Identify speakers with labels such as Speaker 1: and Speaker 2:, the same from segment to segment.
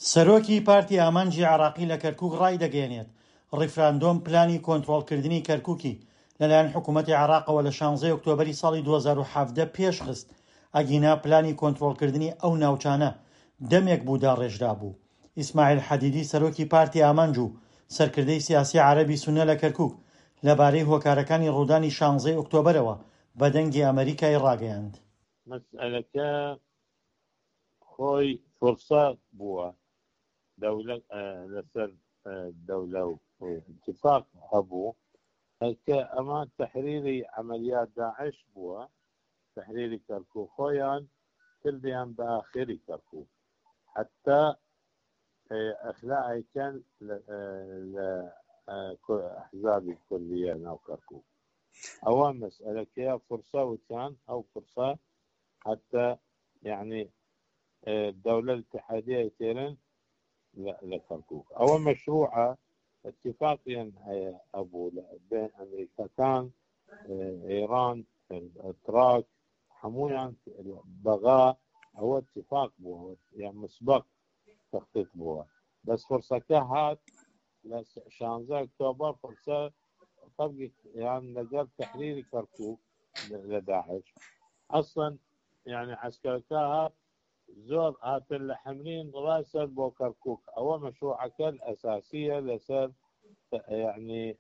Speaker 1: سەرۆکی پارتی ئامانجی عێراقی لە کەرکووک ڕای دەگەێنێت ڕیفراندۆم پلانی کۆنتڕۆڵکردنی کەرکووکی لەلایەن حکوومەتی عێراقەوە لە 16 ئۆکتۆبەری ساڵی 2017 پێشخست. ئەگینا پلانی کۆنتڕۆڵکردنی ئەو ناوچانە دەمێک بوودا ڕێژرا بوو. ئیسماعیل حەدیدی سەرۆکی پارتی ئامانج و سەرکردەی سیاسی عەرەبی سوننە لە کەرکووک لەبارەی هۆکارەکانی ڕوودانی 16 ئۆکتۆبەرەوە بە دەنگی ئەمریکای ڕاگەیاند.
Speaker 2: مەسئلەکە خۆی فرسە بووە لەسەر دەولە و اتفاق هەبوو کە ئەمە تەحریری عملیات داعش بووە، تەحریری کەرکووک خۆیان کردیان بە ئاخری کەرکووک حتا ئەخلاعیکەن لە ئەحزابی کوردیە ناو کەرکووک. ئەوە مەسئلەکەیە فرسە وتیان ئەو فرسە حتا یعنی دولة الاتحادية تيرن لا كركوك أو مشروعة اتفاقيا أبو بين أمريكا كان إيران الأتراك حمويا بغاء أو اتفاق بوه يعني مسبق تخطيط بوه بس فرصة كهات 16 أكتوبر فرصة طبق يعني لقى تحرير كركوك لداعش أصلا يعني عسكر كهات زور هاتن لحملين راسا بو كركوك أو مشروع كان أساسية لسر يعني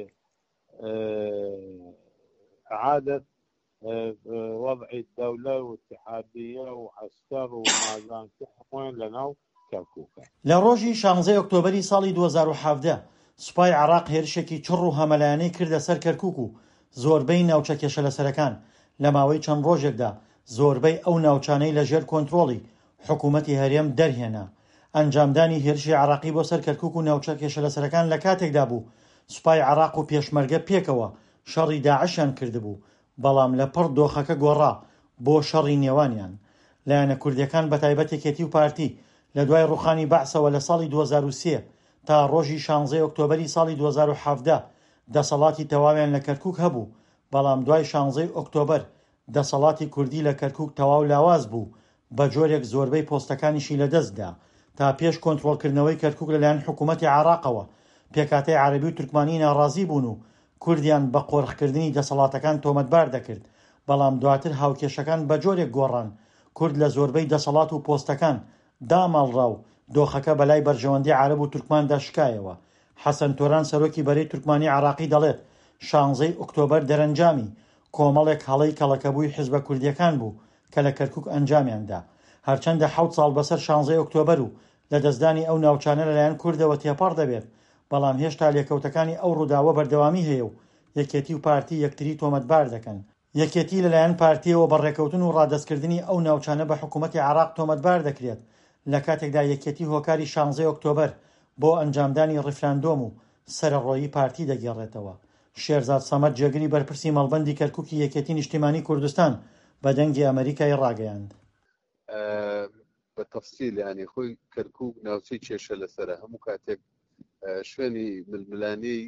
Speaker 2: إعادة وضع الدولة والاتحادية وعسكر ومازان كحوين لناو كركوك.
Speaker 1: لروجي 16 أكتوبر سالي 2017 سوپای عراق هێرشێکی چڕ و هەمەلایانەی کردە سەر کەرکووک و زۆربەی ناوچە کێشە لەسەرەکان لە ماوەی چەند ڕۆژێکدا زۆربەی ئەو ناوچانەی لەژێر کۆنتڕۆڵی حکوومەتی هەرێم دەرهێنا. ئەنجامدانی هێرشی عراقی بۆ سەر کەرکووک و ناوچە کێشە لەسەرەکان لە کاتێکدا بوو سوپای عراق و پێشمەرگە پێکەوە شەڕی داعشیان کردبوو، بەڵام لە پڕ دۆخەکە گۆڕا بۆ شەڕی نێوانیان. لایەنە کوردیەکان بەتایبەت یەکێتی و پارتی لە دوای ڕوخانی بەعسەوە لە ساڵی 2003 تا ڕۆژی 16 ئۆکتۆبەری ساڵی 2017 دەسەڵاتی تەواویان لە کەرکووک هەبوو، بەڵام دوای 16 ئۆکتۆبەر دەسەڵاتی کوردی لە کەرکووک تەواو لاواز بوو بە جۆرێک زۆربەی پۆستەکانیشی لەدەستدا تا پێش کۆنتڕۆڵکردنەوەی کەرکووک لەلایەن حکوومەتی عێراقەوە پێکاتەی عەرەبی و تورکمانی ناڕازی بوون و کوردیان بە قۆڕخکردنی دەسەڵاتەکان تۆمەتبار دەکرد، بەڵام دواتر هاوکێشەکان بە جۆرێک گۆڕان کورد لە زۆربەی دەسەڵات و پۆستەکان دامەڵڕا و دۆخەکە بەلای بەرژەوەندی عەرەب و تورکماندا شکایەوە. حەسەن تۆران سەرۆکی بەرەی تورکمانی عێراقی دەڵێت 16 ئۆکتۆبەر دەرەنجامی کۆمەڵێک هەڵەی کەڵەکەبووی حیزبە کوردیەکان بوو کە لە کەرکووک ئەنجامیاندا. هەرچەندە 7 ساڵ بەسەر 16 ئۆکتۆبەر و لە دەستدانی ئەو ناوچانە لەلایەن کوردەوە تێپەڕ دەبێت، بەڵام هێشتا لێکەوتەکانی ئەو ڕووداوە بەردەوامی هەیە و یەکێتی و پارتی یەکتری تۆمەتبار دەکەن. یەکێتی لەلایەن پارتیەوە بە ڕێکەوتن و ڕادەستکردنی ئەو ناوچانە بە حکوومەتی عێراق تۆمەتبار دەکرێت لە کاتێکدا یەکێتی هۆکاری 16 ئۆکتۆبەر بۆ ئەنجامدانی ڕیفراندۆم و سەرەڕۆیی پارتی دەگێڕێتەوە. شێرزاد سەمەد جێگری بەرپرسی مەڵبەندی کەرکووکی یەکێتی نیشتیمانی کوردستان بە دەنگی ئەمریکای ڕاگەیاند.
Speaker 3: بە تەفسیل ینی خۆی کەرکووک ناوچەی کێشە لەسەرە هەموو کاتێک شوێنی ململانەی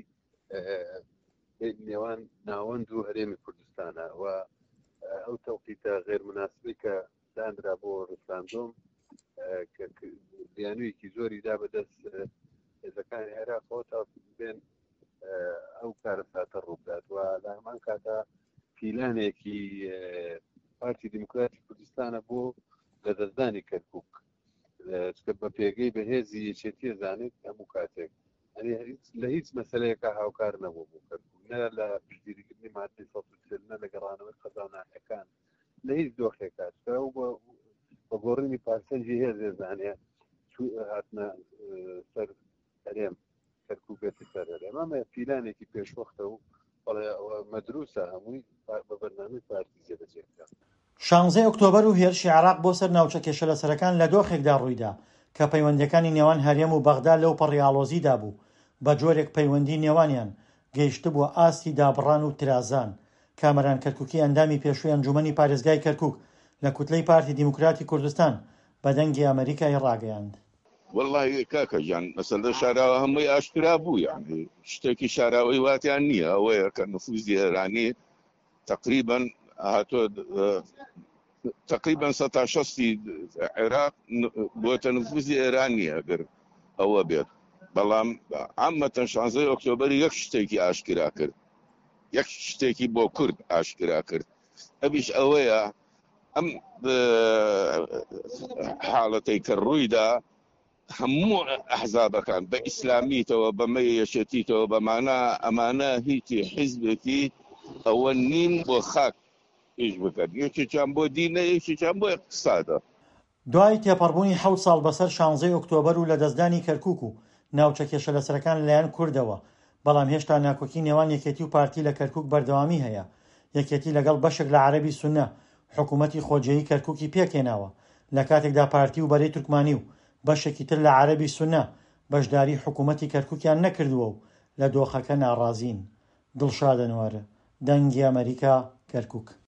Speaker 3: نێوان ناوەند و هەرێمی کوردستانە و ئەو تەوقیتە غێرمناسبی کە دانرا بۆ ڕیفراندۆم کە بیانوویەکی زۆری دا بەدەست هێزەکانی عێراقەوە تا بێن ئەو کارە ساتە ڕووبدات و لە هەمان کاتا پیلانێکی پارتی دیموکراتی کوردستانە بۆ لە دەستدانی کەرکووک بە پێگەی بەهێزی یەکێتی زانێت هەموو کاتێک لە هیچ مەسەلەیەکە هاوکار نەبوو بۆ کەرکووک، نە لە پشتگیریکردنی مادەی سەڵ نە لە گەڕانەوەی قەزاونانەکان لە هیچ دۆخێکە بە گۆڕینی پارسەنجی هێزێ زانێ هاتنە سەر هەرێم کەرکووکێتی سەر هەرێم. ئەمە پیلانێکی پێشوەختە و مەدروسە هەمووی بە بەرنامەی پارتی جێبەجێکرا.
Speaker 1: 16 ئۆکتۆبەر و هێرشی عێراق بۆ سەر ناوچە کێشە لەسەرەکان لە دۆخێکدا ڕوویدا کە پەیوەندیەکانی نێوان هەرێم و بەغدا لەو پەڕی ئاڵۆزیدا بوو، بە جۆرێک پەیوەندی نێوانیان گەیشت بووە ئاستی دابڕان و ترازان. کامەران کەرکووکی ئەندامی پێشووی ئەنجومەنی پارێزگای کەرکووک لە کوتلەی پارتی دیموکراتی کوردستان بە دەنگی ئەمریکای ڕاگەیاند.
Speaker 4: والله کاکە جان مەسەلە شاراوە هەمووی ئاشکرا بوو، یعنی شتێکی شاراوەی واتیان نییە ئەوەیە کە نفوزی ئێرانی تقریبا هاتۆ تقریبا 160 عێراق بۆتە نفوزی ئێرانیە ئەگەر ئەوە بێت بەڵام عامەتەن 16 ئۆکتۆبەر یەک شتێکی ئاشکرا کرد یەک شتێکی بۆ کورد ئاشکرا کرد ئەویش ئەوەیە ئەم حاڵەتەی کە ڕوویدا هەموو ئەحزابەکان بە ئیسلامیتەوە بەمە یەشێتیتەوە بەمانە ئەمانە هیچی حیزبێکی ئەوە نین بۆ خاک ئیش بکات یەکێکیان بۆ دینە یەکێکیان بۆ اقتصادە.
Speaker 1: دوای تێپەڕبوونی 7 ساڵ بەسەر 16 ئۆکتۆبەر و لە دەستدانی کەرکووک و ناوچە کێشە لەسەرەکان لەلایەن کوردەوە بەڵام هێشتا ناکۆکی نێوان یەکێتی و پارتی لە کەرکووک بەردەوامی هەیە. یەکێتی لەگەڵ بەشێک لە عەرەبی سوننە حکوومەتی خۆجێیی کەرکووکی پێکهێناوە لە کاتێکدا پارتی و بەرەی تورکمانی و بەشێکی تر لە عەرەبی سوننە بەشداری حکوومەتی کەرکووکیان نەکردووە و لە دۆخەکە ناڕازین. دڵشاد ئەنوارە، دەنگی ئەمریکا، کەرکووک.